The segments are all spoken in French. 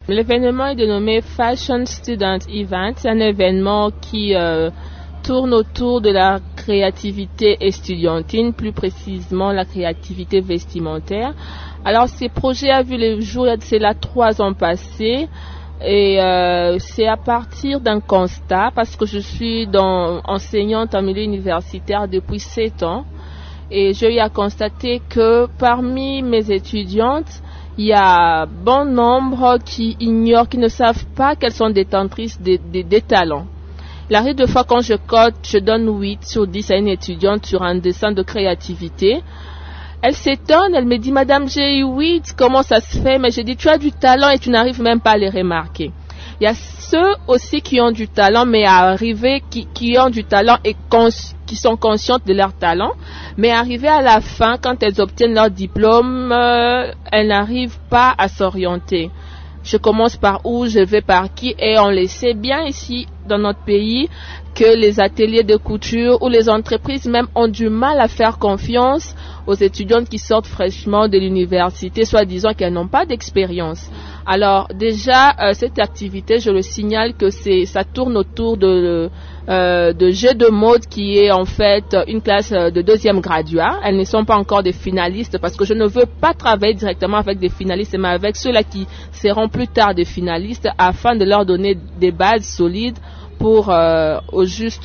L'événement est dénommé Fashion Student Event. C'est un événement qui tourne autour de la créativité estudiantine, plus précisément la créativité vestimentaire. Alors, ces projets a vu le jour, c'est là 3 ans passés. Et c'est à partir d'un constat, parce que je suis enseignante en milieu universitaire depuis 7 ans, et j'ai eu à constater que parmi mes étudiantes, il y a bon nombre qui ignorent, qui ne savent pas qu'elles sont détentrices des talents. Il arrive de fois quand je cote, je donne 8 sur 10 à une étudiante sur un dessin de créativité. Elle s'étonne, elle me dit, Madame, j'ai eu 8, comment ça se fait? Mais j'ai dit, tu as du talent et tu n'arrives même pas à les remarquer. Il y a ceux aussi qui ont du talent, mais qui ont du talent et qui sont conscientes de leur talent, mais arrivées à la fin, quand elles obtiennent leur diplôme, elles n'arrivent pas à s'orienter. Je commence par où, je vais par qui, et on le sait bien ici dans notre pays que les ateliers de couture ou les entreprises même ont du mal à faire confiance aux étudiantes qui sortent fraîchement de l'université, soit disant qu'elles n'ont pas d'expérience. Alors déjà, cette activité, je le signale que ça tourne autour de jeux de mode qui est en fait une classe de 2e graduat. Elles ne sont pas encore des finalistes parce que je ne veux pas travailler directement avec des finalistes, mais avec ceux-là qui seront plus tard des finalistes afin de leur donner des bases solides pour au juste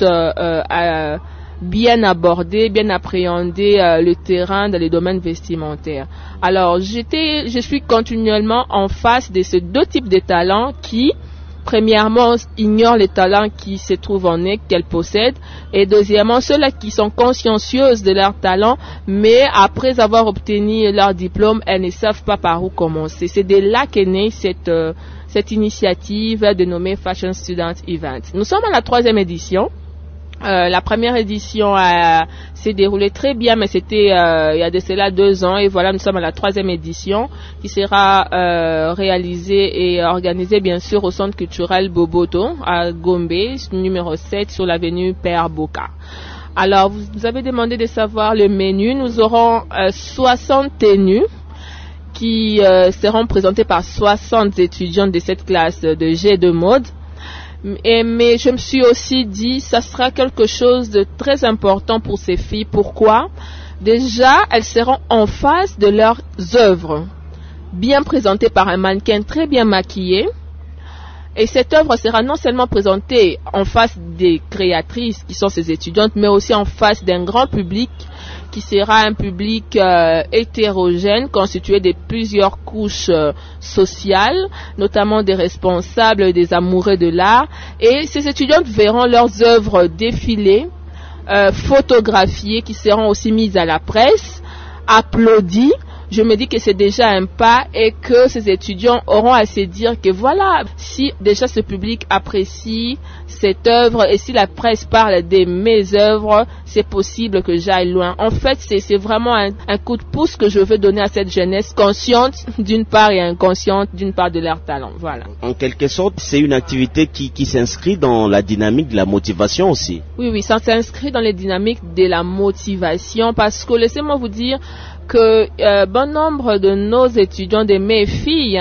bien aborder, bien appréhender le terrain dans les domaines vestimentaires. Alors, je suis continuellement en face de ces 2 types de talents qui, premièrement, ignorent les talents qui se trouvent en elles, qu'elles possèdent, et deuxièmement, ceux-là qui sont consciencieuses de leurs talents, mais après avoir obtenu leur diplôme, elles ne savent pas par où commencer. C'est de là qu'est née cette initiative dénommée Fashion Student Event. Nous sommes à la 3e édition. La première édition s'est déroulée très bien, mais c'était il y a de cela 2 ans, et voilà, nous sommes à la 3e édition qui sera réalisée et organisée bien sûr au centre culturel Boboto à Gombe, numéro 7 sur l'avenue Père Boka. Alors, vous avez demandé de savoir le menu. Nous aurons 60 tenues qui seront présentées par 60 étudiants de cette classe de G de mode. Mais je me suis aussi dit, ça sera quelque chose de très important pour ces filles. Pourquoi? Déjà, elles seront en face de leurs œuvres, bien présentées par un mannequin très bien maquillé. Et cette œuvre sera non seulement présentée en face des créatrices qui sont ces étudiantes, mais aussi en face d'un grand public qui sera un public hétérogène, constitué de plusieurs couches sociales, notamment des responsables, des amoureux de l'art. Et ces étudiantes verront leurs œuvres défiler, photographiées, qui seront aussi mises à la presse, applaudies. Je me dis que c'est déjà un pas et que ces étudiants auront à se dire que voilà, si déjà ce public apprécie cette œuvre et si la presse parle de mes œuvres, c'est possible que j'aille loin. En fait, c'est vraiment un coup de pouce que je veux donner à cette jeunesse consciente d'une part et inconsciente d'une part de leur talent. Voilà. En quelque sorte, c'est une activité qui s'inscrit dans la dynamique de la motivation aussi. Oui, ça s'inscrit dans les dynamiques de la motivation parce que laissez-moi vous dire que bon nombre de nos étudiants, de mes filles,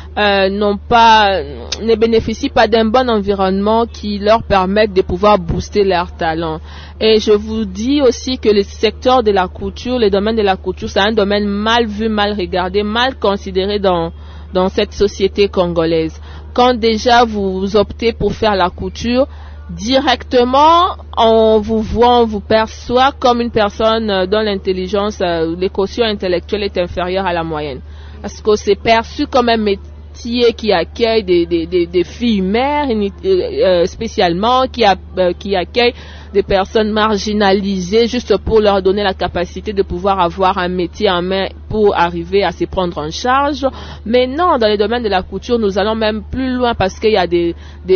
ne bénéficient pas d'un bon environnement qui leur permette de pouvoir booster leur talent. Et je vous dis aussi que le secteur de la couture, le domaine de la couture, c'est un domaine mal vu, mal regardé, mal considéré dans cette société congolaise. Quand déjà vous optez pour faire la couture, directement, on vous voit, on vous perçoit comme une personne dont l'intelligence, le quotient intellectuel est inférieur à la moyenne. Parce que c'est perçu comme un métier qui accueille des filles mères, spécialement, qui accueille des personnes marginalisées juste pour leur donner la capacité de pouvoir avoir un métier en main pour arriver à se prendre en charge. Mais non, dans le domaine de la couture, nous allons même plus loin parce qu'il y a des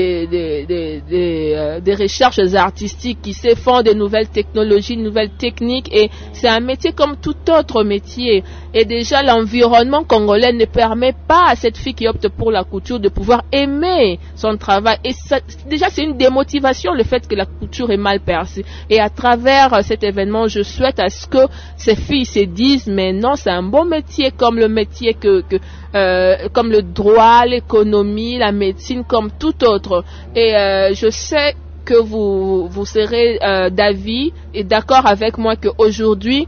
recherches artistiques qui se font, de nouvelles technologies, de nouvelles techniques, et c'est un métier comme tout autre métier. Et déjà, l'environnement congolais ne permet pas à cette fille qui opte pour la couture de pouvoir aimer son travail. Et ça, déjà, c'est une démotivation, le fait que la couture est mal percé. Et à travers cet événement, je souhaite à ce que ces filles se disent, mais non, c'est un bon métier comme le métier comme le droit, l'économie, la médecine, comme tout autre. Et je sais que vous serez d'avis et d'accord avec moi qu'aujourd'hui,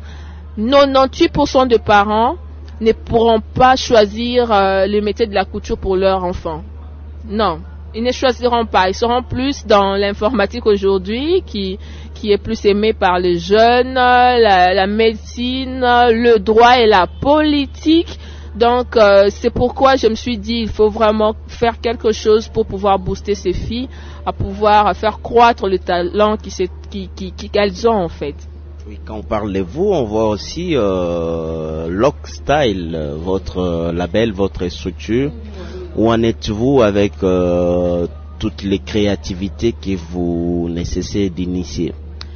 98% de parents ne pourront pas choisir le métier de la couture pour leur enfant. Non, ils ne choisiront pas. Ils seront plus dans l'informatique aujourd'hui, qui est plus aimée par les jeunes, la médecine, le droit et la politique. Donc, c'est pourquoi je me suis dit, il faut vraiment faire quelque chose pour pouvoir booster ces filles, à pouvoir faire croître le talent qu'elles ont en fait. Oui, quand on parle de vous, on voit aussi Lock Style, votre label, votre structure. Où en êtes-vous avec toutes les créativités que vous nécessitez d'initier?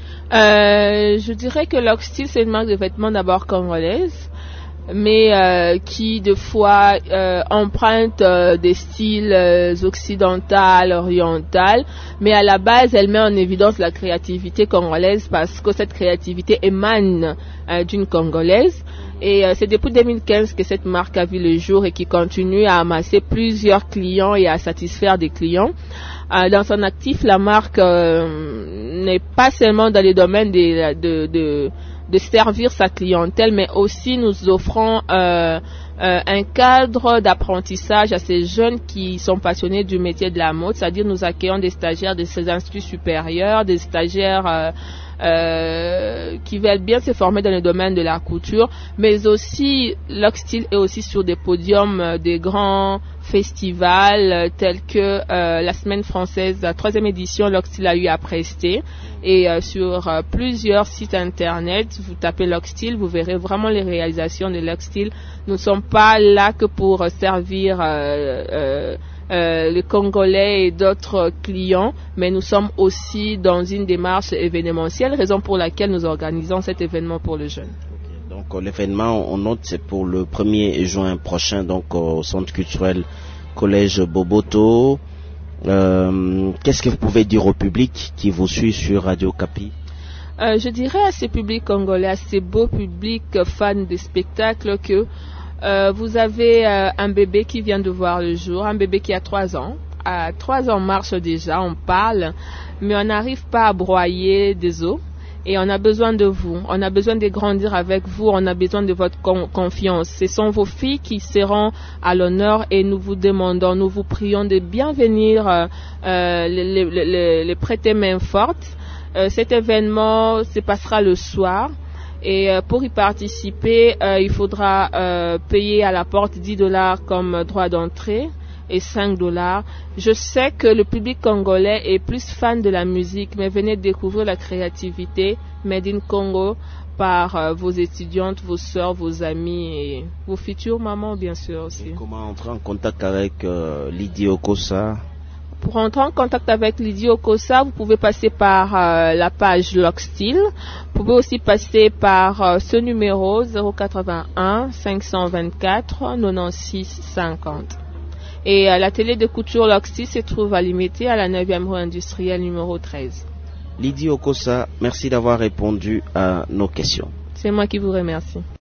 Je dirais que Lock Style, c'est une marque de vêtements d'abord congolaise, mais qui de fois emprunte des styles occidentaux, orientaux, mais à la base elle met en évidence la créativité congolaise parce que cette créativité émane d'une Congolaise. Et c'est depuis 2015 que cette marque a vu le jour et qui continue à amasser plusieurs clients et à satisfaire des clients. Dans son actif, la marque n'est pas seulement dans les domaines de servir sa clientèle, mais aussi nous offrons un cadre d'apprentissage à ces jeunes qui sont passionnés du métier de la mode, c'est-à-dire nous accueillons des stagiaires de ces instituts supérieurs, des stagiaires qui veulent bien se former dans le domaine de la couture, mais aussi Lock Style est aussi sur des podiums des grands festivals tels que la semaine française, la 3e édition, Lock Style a eu à prester. Et sur plusieurs sites internet, vous tapez Lock Style, vous verrez vraiment les réalisations de Lock Style. Nous ne sommes pas là que pour servir les Congolais et d'autres clients, mais nous sommes aussi dans une démarche événementielle, raison pour laquelle nous organisons cet événement pour les jeunes. Donc l'événement, on note, c'est pour le 1er juin prochain, donc au Centre culturel Collège Boboto. Qu'est-ce que vous pouvez dire au public qui vous suit sur Radio Kapi? Je dirais à ce public congolais, à ce beau public fan de spectacles que vous avez un bébé qui vient de voir le jour, un bébé qui a 3 ans. À 3 ans marche déjà, on parle, mais on n'arrive pas à broyer des os. Et on a besoin de vous, on a besoin de grandir avec vous, on a besoin de votre confiance. Ce sont vos filles qui seront à l'honneur et nous vous demandons, nous vous prions de bien venir les prêter main forte. Cet événement se passera le soir et pour y participer, il faudra payer à la porte $10 comme droit d'entrée et $5. Je sais que le public congolais est plus fan de la musique, mais venez découvrir la créativité Made in Congo par vos étudiantes, vos sœurs, vos amis et vos futures mamans, bien sûr aussi. Et comment entrer en contact avec Lydie Okosa? Pour entrer en contact avec Lydie Okosa, vous pouvez passer par la page Lock Style. Vous pouvez aussi passer par ce numéro 081 524 96 50. Et l'atelier de couture Lock Style se trouve à Limité, à la 9e rue industrielle numéro 13. Lydie Okosa, merci d'avoir répondu à nos questions. C'est moi qui vous remercie.